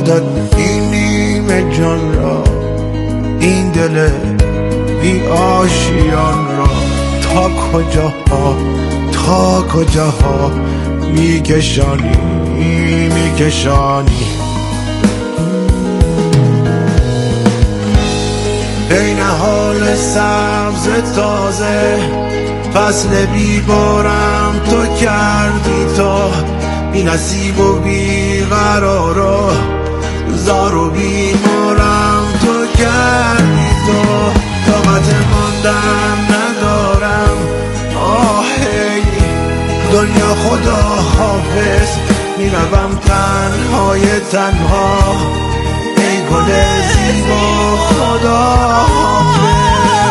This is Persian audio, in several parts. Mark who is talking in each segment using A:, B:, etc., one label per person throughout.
A: یادت این نیمه جان را، این دل بی آشیان را، تا کجاها تا کجاها میکشانی میکشانی. بین حال سبز تازه فصل بیبارم تو کردی، تو بی نصیب و بی قرارا زار و بیمارم تو کردی، تو طاقت ماندن ندارم. آهی دنیا خدا حافظ، میروم تنهای تنها، ای گل زیبا خدا حافظ.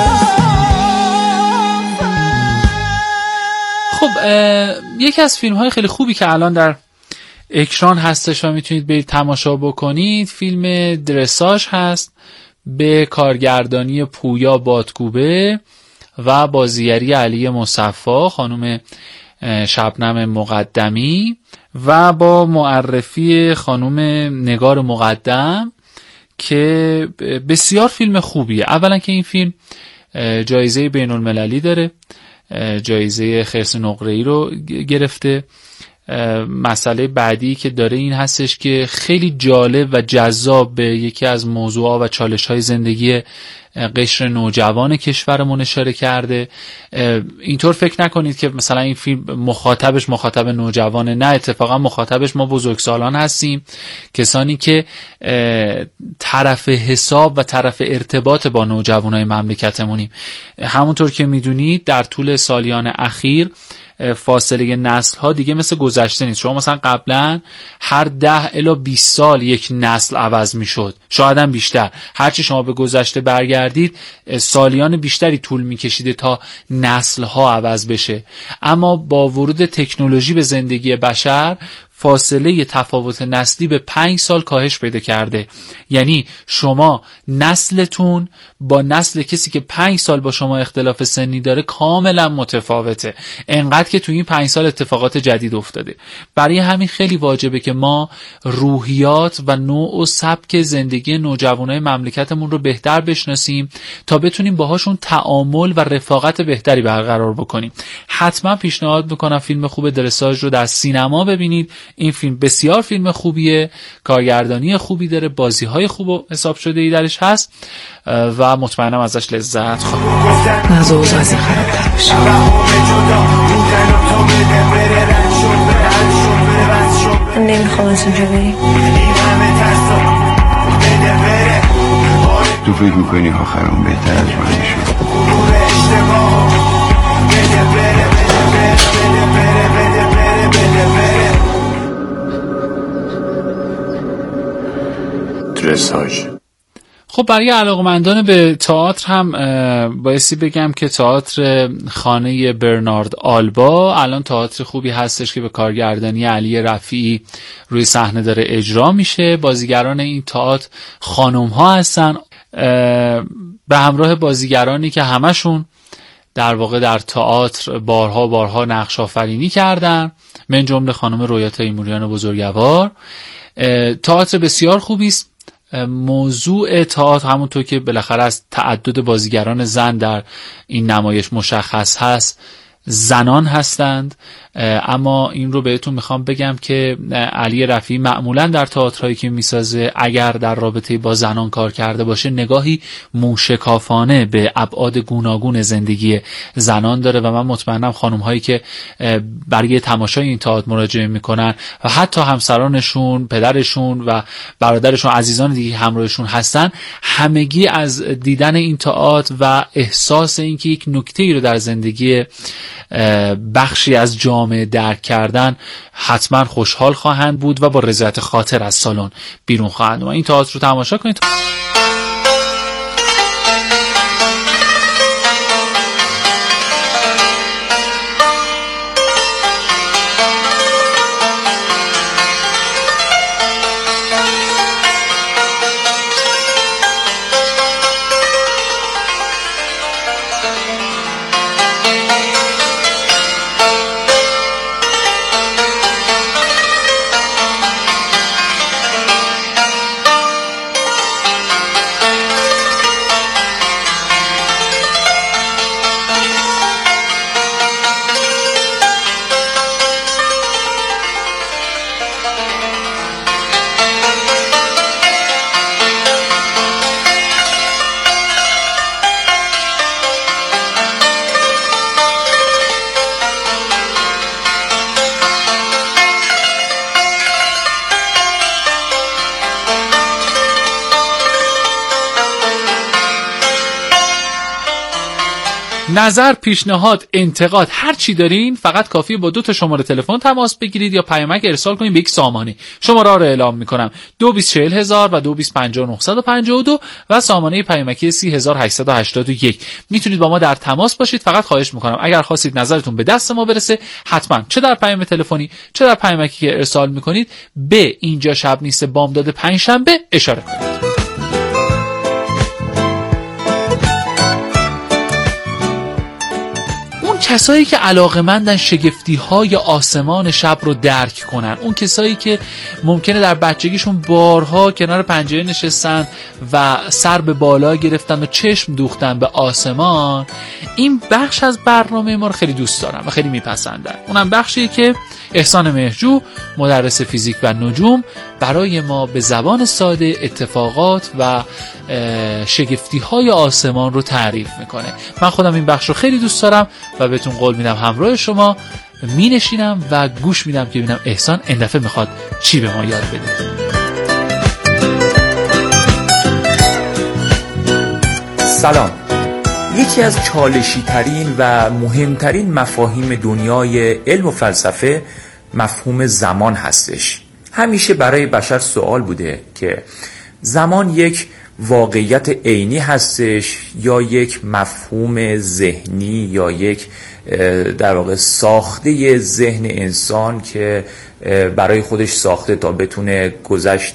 B: خب یکی از فیلم های خیلی خوبی که الان در اکران هستش و میتونید برید تماشا بکنید فیلم درساژ هست، به کارگردانی پویا بادکوبه و بازیگری علی مصفی، خانم شبنم مقدمی و با معرفی خانم نگار مقدم که بسیار فیلم خوبیه. اولا که این فیلم جایزه بین المللی داره، جایزه خرس نقره‌ای رو گرفته. مسئله بعدی که داره این هستش که خیلی جالب و جذاب به یکی از موضوعات و چالش‌های زندگی قشر نوجوان کشورمون اشاره کرده. اینطور فکر نکنید که مثلا این فیلم مخاطب نوجوانه، نه، اتفاقا مخاطبش ما بزرگسالان هستیم، کسانی که طرف حساب و طرف ارتباط با نوجوانای مملکتمونیم. همونطور که میدونید در طول سالیان اخیر فاصله نسل ها دیگه مثل گذشته نیست. شما مثلا قبلا هر 10 الی 20 سال یک نسل عوض میشد، شاید هم بیشتر. هرچی شما به گذشته برگردید سالیان بیشتری طول میکشیده تا نسل ها عوض بشه. اما با ورود تکنولوژی به زندگی بشر فاصله تفاوت نسلی به 5 سال کاهش پیدا کرده. یعنی شما نسلتون با نسل کسی که 5 سال با شما اختلاف سنی داره کاملا متفاوته، انقدر که تو این 5 سال اتفاقات جدید افتاده. برای همین خیلی واجبه که ما روحیات و نوع و سبک زندگی نوجوانای مملکتمون رو بهتر بشناسیم تا بتونیم باهاشون تعامل و رفاقت بهتری برقرار بکنیم. حتما پیشنهاد میکنم فیلم خوب درساژ رو در سینما ببینید. این فیلم بسیار فیلم خوبیه، کارگردانی خوبی داره، بازی‌های خوب و حساب شده‌ای درش هست و مطمئنم ازش لذت خواهید.
C: نزوز از این خرابتر بشه. نمیخوام از اینجا بریم.
D: تو فکر میکنی آخرام بهتر از من شد؟ درساژ.
B: خب برای علاقمندان به تئاتر هم بایستی بگم که تئاتر خانه برنارد آلبا الان تئاتر خوبی هستش که به کارگردانی علی رفیعی روی صحنه داره اجرا میشه. بازیگران این تئاتر خانم ها هستن به همراه بازیگرانی که همشون در واقع در تئاتر بارها نقش آفرینی کردن، من جمله خانم رویا تیموریان بزرگوار. تئاتر بسیار خوبی است. موضوع تئاتر همونطور که بالاخره از تعدد بازیگران زن در این نمایش مشخص هست، زنان هستند. اما این رو بهتون میخوام بگم که علی رفیعی معمولا در تئاترهایی که میسازه اگر در رابطه با زنان کار کرده باشه نگاهی موشکافانه به ابعاد گوناگون زندگی زنان داره و من مطمئنم خانم هایی که برای تماشای این تئاتر مراجعه میکنن و حتی همسرانشون، پدرشون و برادرشون، عزیزان دیگه همراهشون هستن، همگی از دیدن این تئاتر و احساس اینکه یک نکته‌ای رو در زندگی بخشی از جامعه درک کردن حتما خوشحال خواهند بود و با رضایت خاطر از سالن بیرون خواهند اومد. این تئاتر رو تماشا کنید. نظر، پیشنهاد، انتقاد، هر چی دارین فقط کافیه با 2 شماره تلفن تماس بگیرید یا پیامک ارسال کنید به یک سامانه. شماره ها رو اعلام میکنم: 224000 و 2250952 و سامانه پیامکی 30881. میتونید با ما در تماس باشید. فقط خواهش میکنم اگر خواستید نظرتون به دست ما برسه، حتما چه در پیام تلفنی چه در پیامکی که ارسال میکنید به اینجا شب نیست بامداد پنجشنبه اشاره کنید. کسایی که علاقه‌مندن شگفتی‌های آسمان شب رو درک کنن، اون کسایی که ممکنه در بچگیشون بارها کنار پنجره نشستن و سر به بالا گرفتن و چشم دوختن به آسمان، این بخش از برنامه ما رو خیلی دوست دارن و خیلی میپسندن. اونم بخشیه که احسان مهرجو، مدرس فیزیک و نجوم، برای ما به زبان ساده اتفاقات و شگفتی‌های آسمان رو تعریف میکنه. من خودم این بخش رو خیلی دوست دارم و بهتون قول میدم همراه شما می نشینم و گوش میدم که ببینم احسان این دفعه میخواد چی به ما یاد بده.
E: سلام. یکی از چالشی ترین و مهمترین مفاهیم دنیای علم و فلسفه مفهوم زمان هستش. همیشه برای بشر سوال بوده که زمان یک واقعیت عینی هستش یا یک مفهوم ذهنی یا یک در واقع ساخته ذهن انسان که برای خودش ساخته تا بتونه گذشت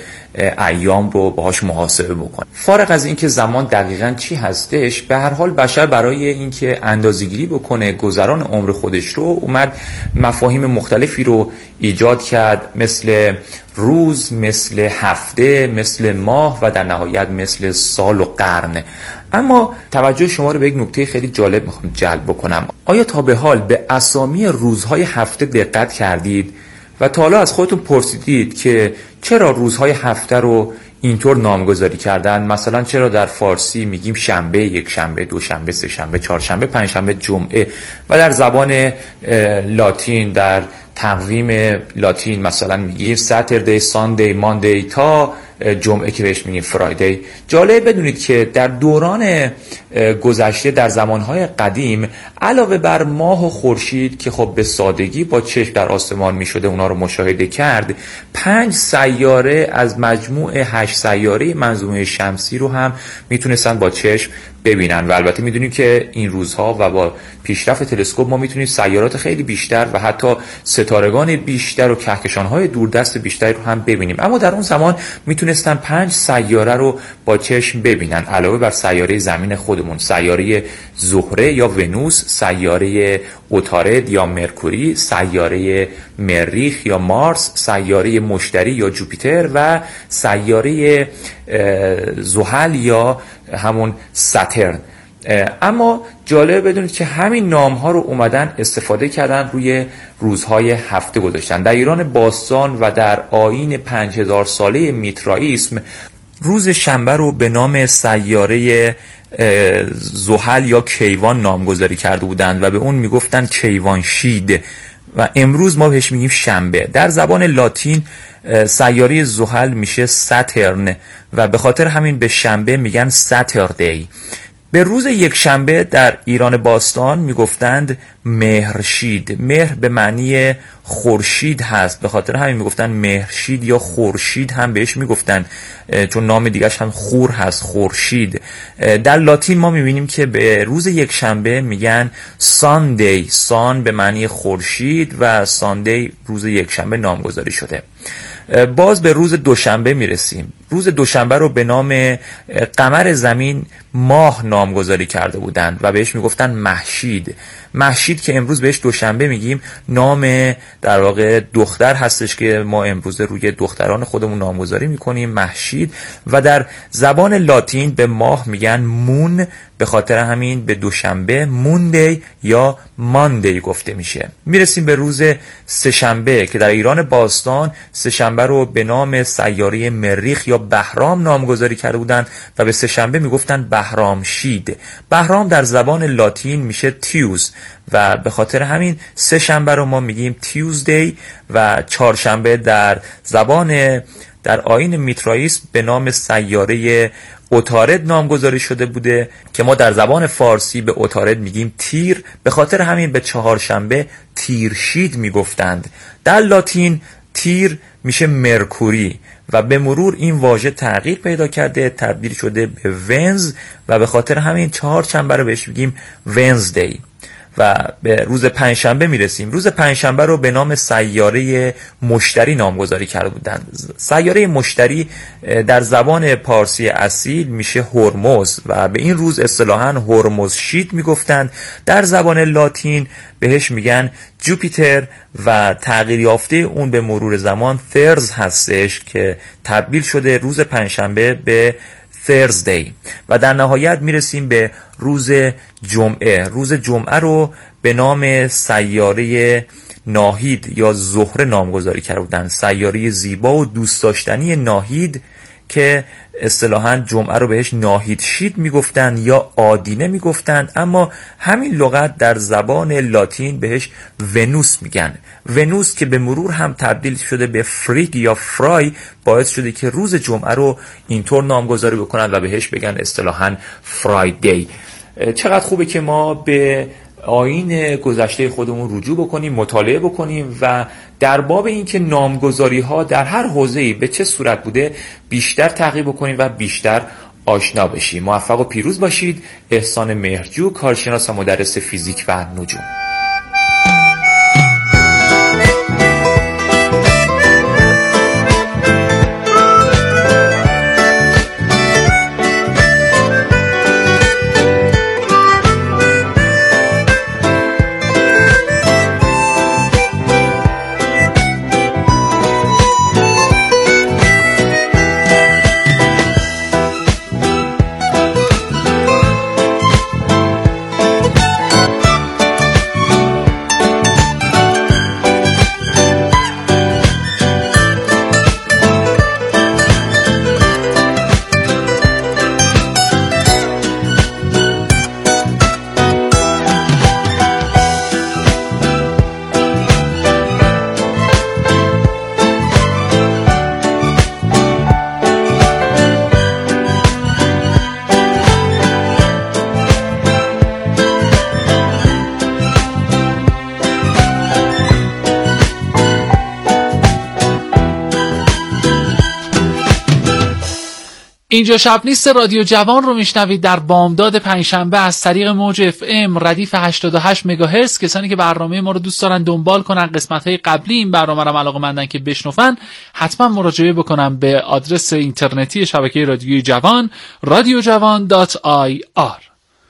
E: ایام رو باهاش محاسبه بکنه. فارغ از اینکه زمان دقیقاً چی هستش، به هر حال بشر برای اینکه اندازه‌گیری بکنه گذران عمر خودش رو اومد مفاهیم مختلفی رو ایجاد کرد، مثل روز، مثل هفته، مثل ماه و در نهایت مثل سال و قرن. اما توجه شما رو به یک نکته خیلی جالب میخوام جلب بکنم. آیا تا به حال به اسامی روزهای هفته دقت کردید و تا حالا از خودتون پرسیدید که چرا روزهای هفته رو اینطور نامگذاری کردن؟ مثلا چرا در فارسی میگیم شنبه، یک شنبه، دو شنبه، سه شنبه، چهار شنبه، پنج شنبه، جمعه، و در زبان لاتین، در تقویم لاتین مثلا میگیم ساتردی، ساندی، ماندی تا جمعه که بهش میگیم فرایدی. جالب بدونید که در دوران گذشته، در زمانهای قدیم، علاوه بر ماه و خورشید که خب به سادگی با چشم در آسمان میشده اونا رو مشاهده کرد، 5 سیاره از مجموع 8 سیاره منظومه شمسی رو هم میتونستن با چشم ببینن. و البته میدونیم که این روزها و با پیشرفت تلسکوپ ما میتونیم سیارات خیلی بیشتر و حتی ستارگان بیشتر و کهکشان‌های دوردست بیشتری رو هم ببینیم. اما در اون زمان میتونستن 5 سیاره رو با چشم ببینن، علاوه بر سیاره زمین خودمون، سیاره زهره یا ونوس، سیاره عطارد یا مرکوری، سیاره مریخ یا مارس، سیاره مشتری یا جوپیتر و سیاره زحل یا همون ساترن. اما جالب بدونید که همین نام ها رو اومدن استفاده کردن روی روزهای هفته گذاشتن. در ایران باستان و در آیین 5000 ساله میترائیسم روز شنبه رو به نام سیاره زحل یا کیوان نامگذاری کرده بودند و به اون میگفتن کیوانشید و امروز ما بهش میگیم شنبه. در زبان لاتین سیاره زحل میشه ساترن و به خاطر همین به شنبه میگن ساتردی. به روز یک شنبه در ایران باستان میگفتند مهرشید. مهر به معنی خورشید هست، به خاطر همین میگفتن مهرشید یا خورشید هم بهش میگفتن، چون نام دیگرش هم خور هست، خورشید. در لاتین ما میبینیم که به روز یک شنبه میگن ساندی. سان به معنی خورشید و ساندی روز یک شنبه نامگذاری شده. باز به روز دوشنبه میرسیم. روز دوشنبه رو به نام قمر زمین ماه نامگذاری کرده بودند و بهش میگفتن مهشید. مهشید که امروز بهش دوشنبه میگیم، نام در واقع دختر هستش که ما امروز روی دختران خودمون نامگذاری میکنیم، مهشید. و در زبان لاتین به ماه میگن مون، به خاطر همین به دوشنبه موندی یا ماندی گفته میشه. میرسیم به روز سه‌شنبه که در ایران باستان سه‌شنبه رو به نام سیاره مریخ یا بهرام نامگذاری کرده بودند و به سه‌شنبه میگفتن بهرامشید. بهرام در زبان لاتین میشه تیوز و به خاطر همین سه‌شنبه رو ما میگیم تیوزدی و چهارشنبه در زبان در آیین میترائیس به نام سیاره عطارد نامگذاری شده بوده که ما در زبان فارسی به عطارد میگیم تیر. به خاطر همین به چهارشنبه تیرشید میگفتند. در لاتین تیر میشه مرکوری و به مرور این واژه تغییر پیدا کرده، تبدیل شده به ونز و به خاطر همین چهارشنبه رو بهش میگیم ونزدی. و به روز پنجشنبه میرسیم. روز پنجشنبه رو به نام سیاره مشتری نامگذاری کرده بودند. سیاره مشتری در زبان پارسی اصیل میشه هرمز و به این روز اصطلاحاً هرمز شید میگفتند. در زبان لاتین بهش میگن جوپیتر و تغییر یافته اون به مرور زمان ثرز هستش که تبدیل شده روز پنجشنبه به Thursday. و در نهایت میرسیم به روز جمعه. روز جمعه رو به نام سیاره ناهید یا زهره نامگذاری کرده بودند. سیاره زیبا و دوست داشتنی ناهید که اصطلاحاً جمعه رو بهش ناهید شید میگفتن یا آدینه میگفتن، اما همین لغت در زبان لاتین بهش ونوس میگن. ونوس که به مرور هم تبدیل شده به فریگ یا فرای، باعث شده که روز جمعه رو اینطور نامگذاری بکنن و بهش بگن اصطلاحاً فرایدی. چقدر خوبه که ما به آیین گذشته خودمون رجوع بکنیم، مطالعه بکنیم و در باب این که نامگذاری ها در هر حوزه‌ای به چه صورت بوده بیشتر تحقیق بکنیم و بیشتر آشنا بشیم. موفق و پیروز باشید. احسان مهرجو، کارشناس و مدرس فیزیک و نجوم.
B: اینجا شب نیست رادیو جوان رو میشنوید در بامداد پنجشنبه از طریق موج FM ردیف 88 مگاهرتز. کسانی که برنامه ما رو دوست دارن دنبال کنن، قسمت‌های قبلی این برنامه رو علاقه‌مندن که بشنون، حتما مراجعه بکنن به آدرس اینترنتی شبکه رادیوی جوان radiojavan.ir.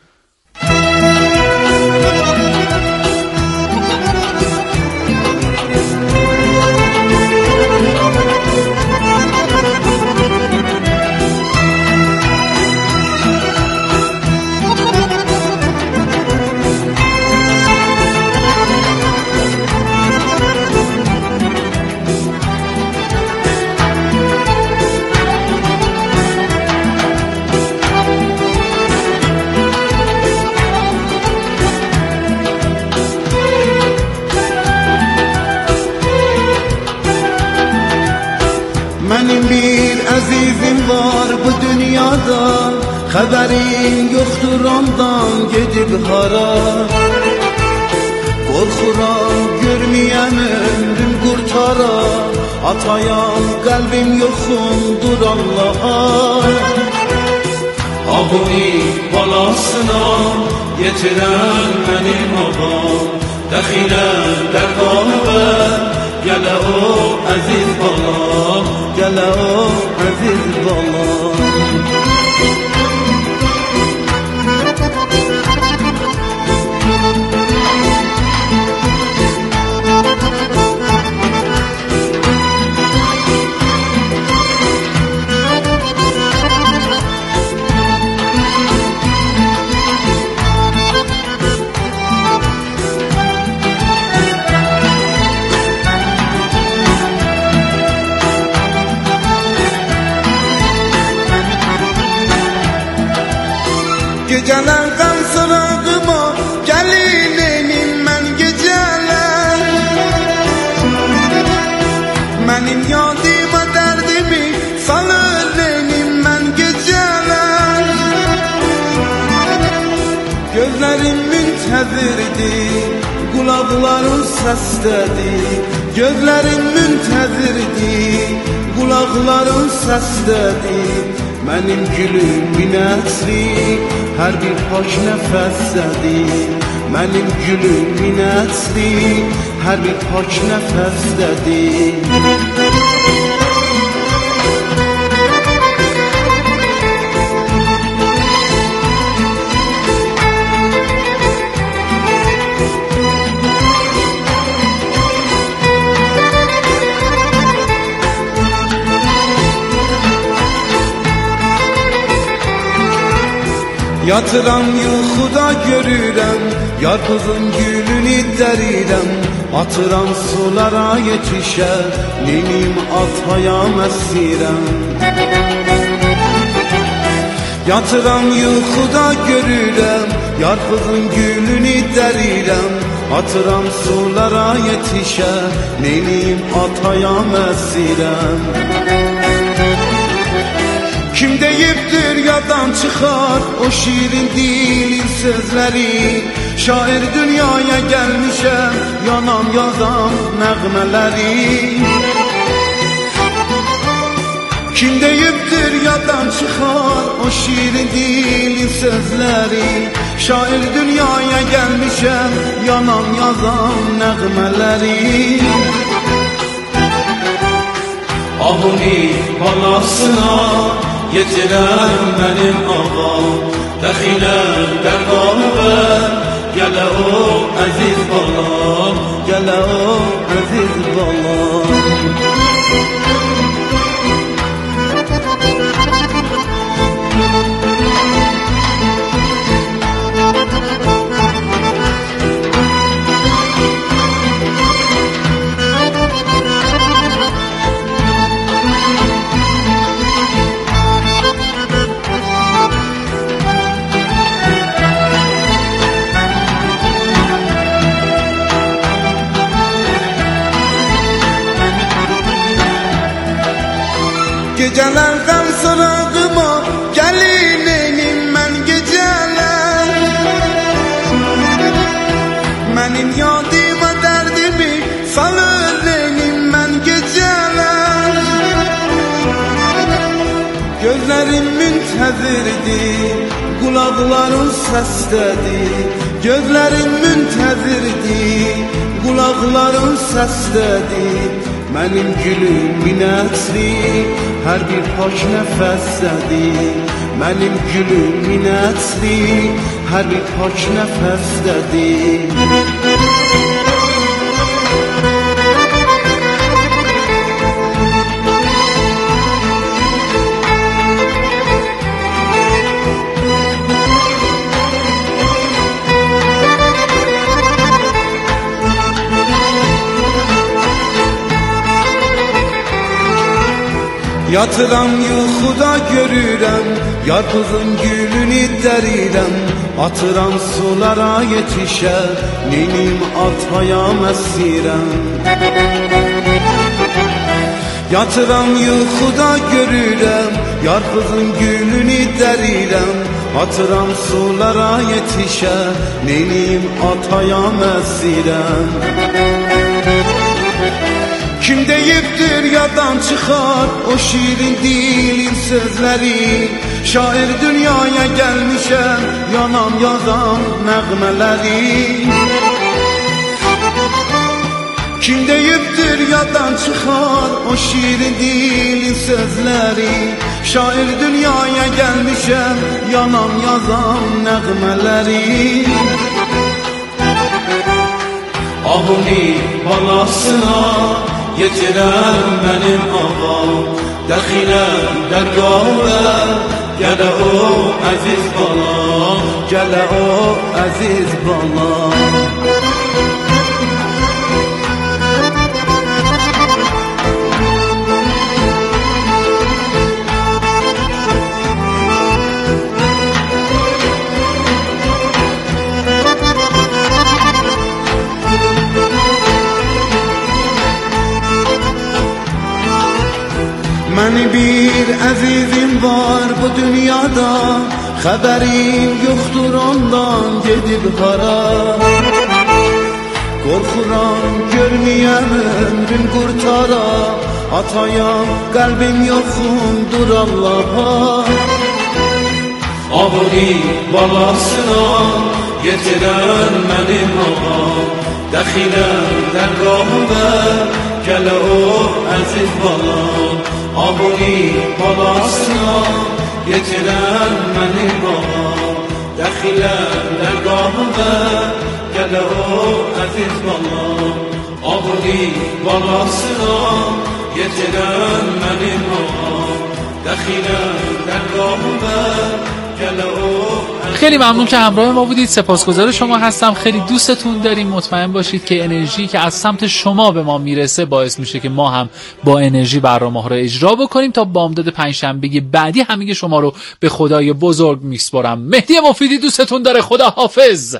A: Mənim bir əzizim var bu dünyada, xəbərim yoxdur ondan gedib hara. Qorxuram görməyən ömrüm qurtara, atayam qəlbim yoxundur Allaha. Ahuni balasına yetirən mənim ağam, dəxilən dərqabə gələ o əziz balam, gələ o əziz balam. Gecələr qəm sırağıma gəlin eynim mən gecələr. Mənim yadıma dərdimi salır neynim ben geceler. Gözlerim müntezirdir, kulaklarım sesdedir. Gözlerim müntezirdir, kulaklarım sesdedir. Mənim gülümün əsri hər bir hoş nəfəsdədir. Mənim gülümün əsri hər bir hoş nəfəsdədir. Yatıram yuxuda görürəm, yar qızın gülünü dərirəm. Atıram sulara yetişər, nenim atayam əsirəm. Yatıram yuxuda görürəm, yar qızın gülünü dərirəm. Atıram sulara yetişər, nenim atayam əsirəm. Kim deyibdir yadan çıxar o şirin dilin sözləri. Şair dünyaya gəlmişəm, yanam yazam nəğmələri. Kim deyibdir yadan çıxar o şirin dilin sözləri. Şair dünyaya gəlmişəm, yanam yazam nəğmələri. Ahuni balasına yetirəm mənim ağam. Dəxilər dərqamı ver, gələ o əziz balam, gələ o əziz balam. Geceler kan sırağıma gelinim ben geceler. Benim yadıma derdimi salır neynim ben geceler. Gözlerim müntezirdir, kulaklarım sesdedir. Gözlerim müntezirdir, kulaklarım sesdedir. Mənim gülümün əsri hər bir hoş nəfəsdədir. Mənim gülümün əsri hər bir hoş nəfəsdədir. Yatıram yuxuda görürəm, yar qızın gülünü dərirəm. Atıram sulara yetişər, nenim atayam əsirəm. Yatıram yuxuda görürəm, yar qızın gülünü dərirəm. Atıram sulara yetişər, nenim atayam əsirəm. Kim deyibdir yadan çıxar o şirin dilin sözləri. Şair dünyaya gəlmişəm, yanam yazam nəğmələri. Kim deyibdir yadan çıxar o şirin dilin sözləri. Şair dünyaya gəlmişəm, yanam yazam nəğmələri. Ahuni balasına yetirəm mənim ağam. Dəxiləm dərgahə, gələ o əziz balam, gələ o əziz balam. Məni bir əzizim var bu dünyada, xəbərim yoxdur ondan gedib hara. Qorxuram görməyəm ömrüm qurtara, atayam qəlbim yoxumdur Allaha. Ağri balasına yetirən mənim ağam, dəxiləm dərgahımə gələ o əziz balam. Ağri balasına yetirən mənim ağam, dəxiləm dərgahımə gələ o əziz balam. Ağri balasına yetirən mənim ağam, dəxiləm dərgahımə.
B: خیلی ممنون که همراه ما بودید. سپاسگزار شما هستم. خیلی دوستتون داریم. مطمئن باشید که انرژی که از سمت شما به ما میرسه باعث میشه که ما هم با انرژی برنامه‌ها رو اجرا بکنیم. تا بامداد پنجشنبه بعدی همگی شما رو به خدای بزرگ میسپارم. مهدی مفیدی دوستتون داره. خدا حافظ.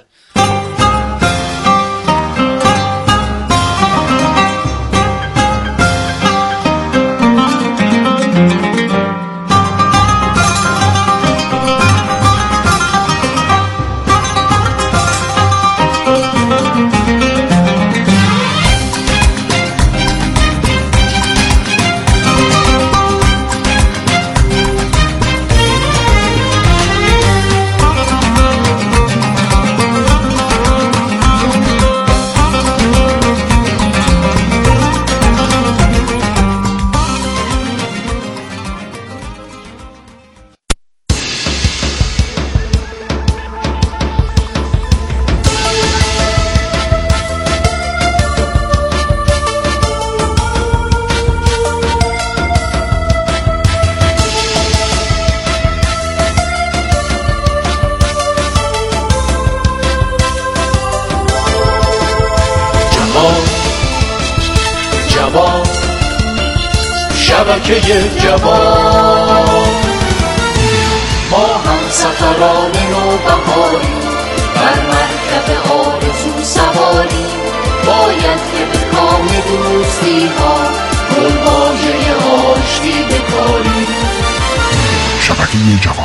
A: شبکه جوان ما هم سفران نوبهاری، بر مرکب آرزو سواری، باید که به کام دوستی ها گل‌های آشتی بکاری.
F: شبکه جوان.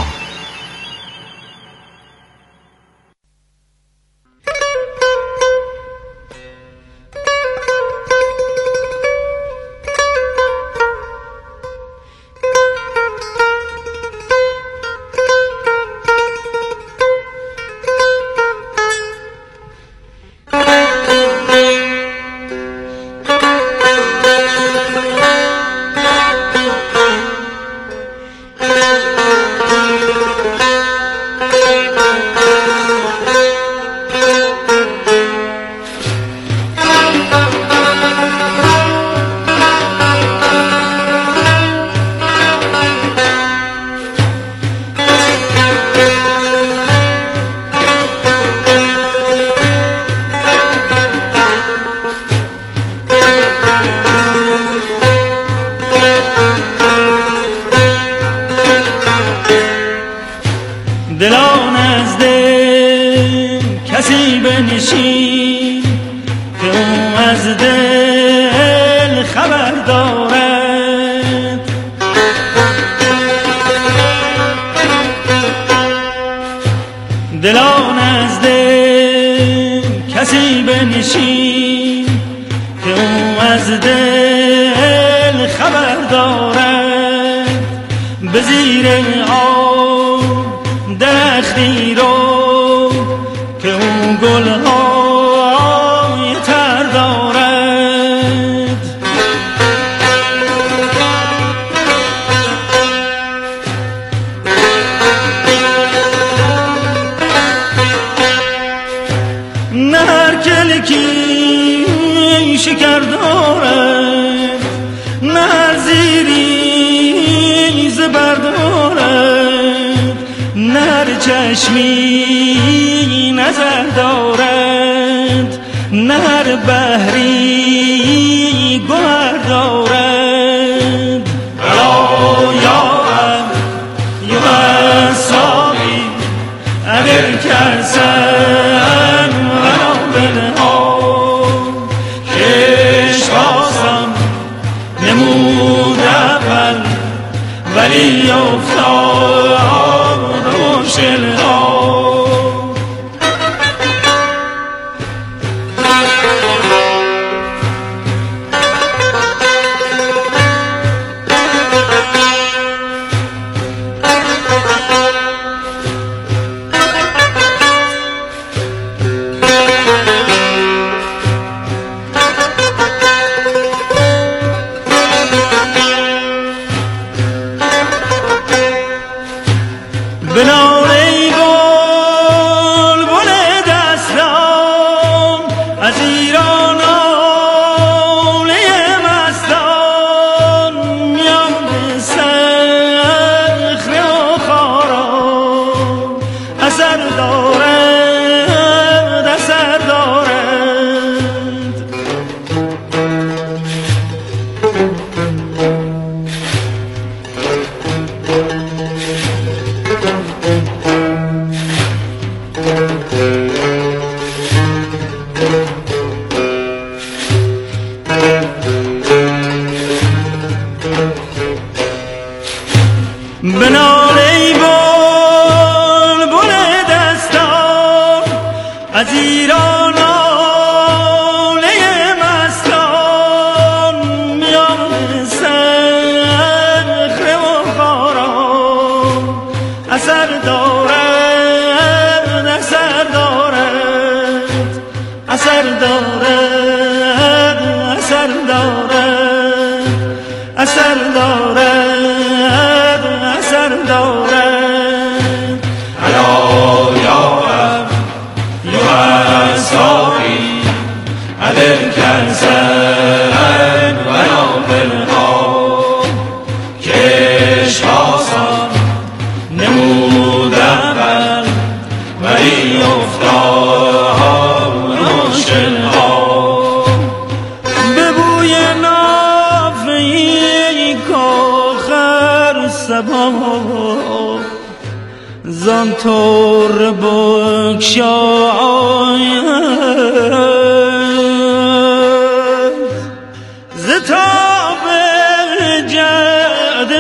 G: دلان از دل کسی بنشین که او از دل خبر دارد. دلان از دل کسی بنشین که او از دل خبر دارد. به زیر درختی رو که اون گل‌های تر دارد. نه هر کلکی شکر دارد، نه هر زیری زبر دارد، نه هر چشمی نظر دارد، نه هر بحری گوهر دارد. الا یا ساقی اگر کرسن انا بنها کش خواستم نمود اول ولی ولی افتاد مشکل ها. بنال ای بلبل دستان از ایران ناله مستان میان صخره و خاران اثر دارد اثر دارد. بنال ای بلبل دستان از ایران ناله مستان میان صخره و خاران اثر دارد اثر دارد اثر دارد اثر دارد اثر دارد اثر دارد.
A: الا یا صافی عدل کنزن و نابل ها کش آسان نمود اول ولی افتاد مشکل ها.
G: به بوی نافه‌ای کاخر سبا زان طور بگشاید ز تاب جعد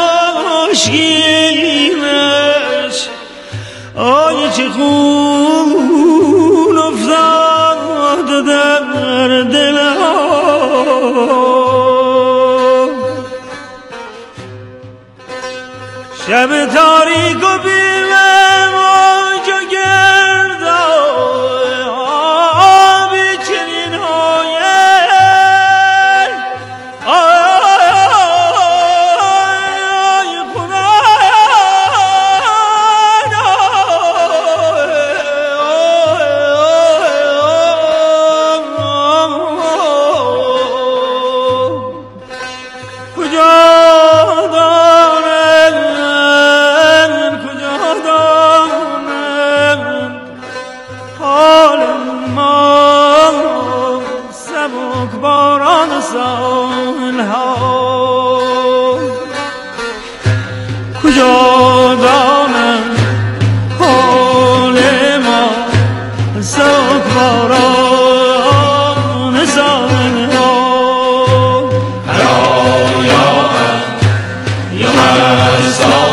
G: مشکینش آی چه خون افتاد در دلها. شب تاریک و بیمه موج و گرد آبی چنین هاید آی خدا کجا دانم حال ما سبک باران سالها کجا دانم حال ما سبک باران سالها.
A: یا صافی